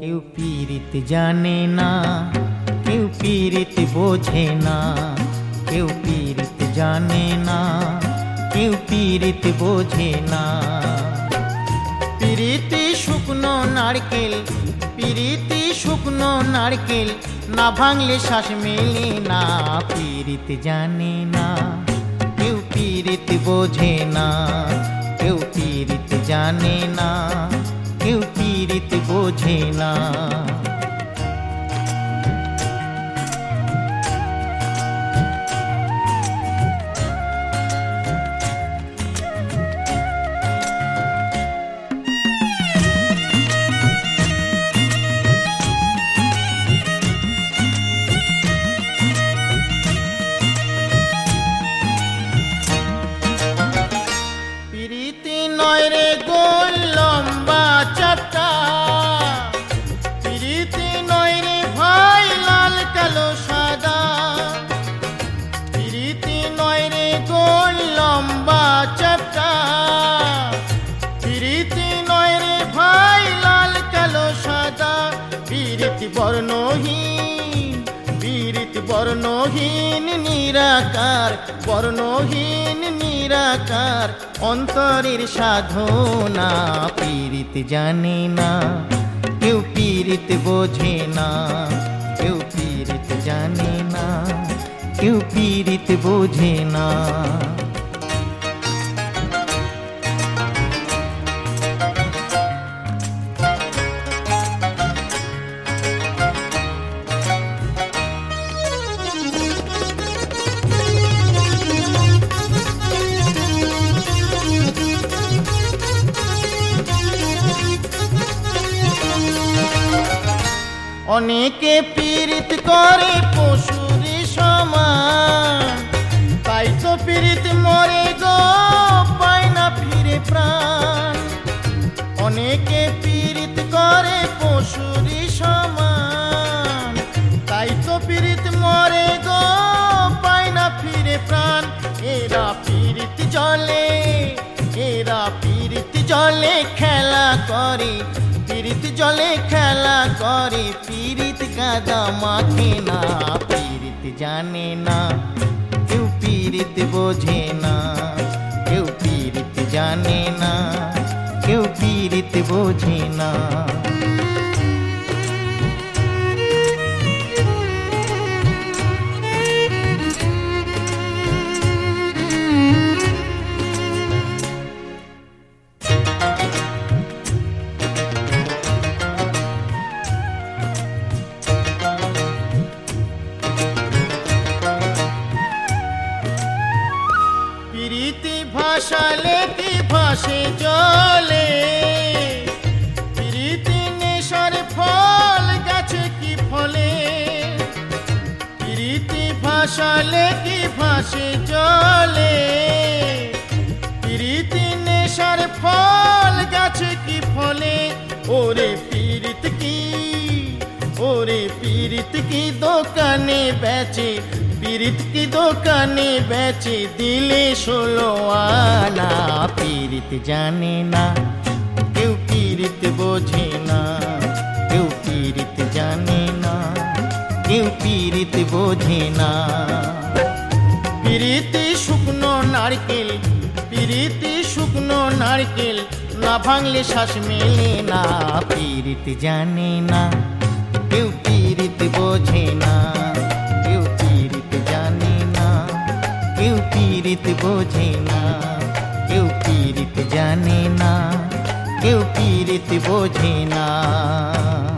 কেউ পীড়িত জানে না, কেউ পীড়িত বোঝে না, কেউ পীড়িত জানে না, কেউ পীড়িত বোঝে না। পীড়িতি শুকনো নারকেল, পীড়িতি শুকনো নারকেল, না ভাঙলে শ্বাস মেলে না। পীড়িত জানে না, কেউ পীড়িত বোঝে না, কেউ পীড়িত জানে না, কেউ পীড়িত বোঝে না। পীড়িতি নয় রে গোল লম্বা চাপটা, পীড়িতি নয় রে ভাই লাল কালো সাদা, পীড়িতি নয় রে গোল লম্বা চাপটা, পীড়িতি নয় রে ভাই লাল কালো সাদা। পীড়িতি বর্ণহীন, পীড়িতি বর্ণহীন নিরাকার, বর্ণহীন নিরাকার অন্তরের সাধনা। পীড়িত জানে না, কেউ পীড়িত বোঝে না, কেউ পীড়িত জানে না, কেউ পীড়িত বোঝে না। অনেকে পীড়িত করে পশুর সমান, তাই তো পীড়িত মরে গো পায় না ফিরে প্রাণ। অনেকে পীড়িত করে পশুর সমান, তাই তো পীড়িত মরে গো পায় না ফিরে প্রাণ। এরা পীড়িত জলে, এরা পীড়িত জলে খেলা করে, পীড়িত জলে খেলা করে, পীড়িত কাদা মাখে না। পীড়িত জানে না, কেউ পীড়িত বোঝে না, কেউ পীড়িত জানে না, কেউ পীড়িত বোঝে না। পীড়িতি ভাসালে কি ভাসে জলে, পীড়িতি নেশার ফল গাছে কি ফলে। পীড়িতি ভাসালে কি ভাসে জলে, পীড়িতি নেশার ফল গাছে কি ফলে। ওরে পীড়িত কি, ওরে পীড়িত কি দোকানে বেচে, পীড়িত কি দোকানে বেচে দিলে 16 আনা। পীড়িত জানে না, কেউ পীড়িত বোঝে না, কেউ পীড়িত জানে না, কেউ পীড়িত বোঝে না। পীড়িতি শুকনো নারকেল, পীড়িতি শুকনো নারকেল, না ভাঙলে শ্বাস মেলে না। পীড়িত জানে না, কেউ পীড়িত বোঝে না, কেউ পীড়িত জানে না, কেউ পীড়িত বোঝে না, কেউ পীড়িত জানে না, কেউ পীড়িত বোঝে না।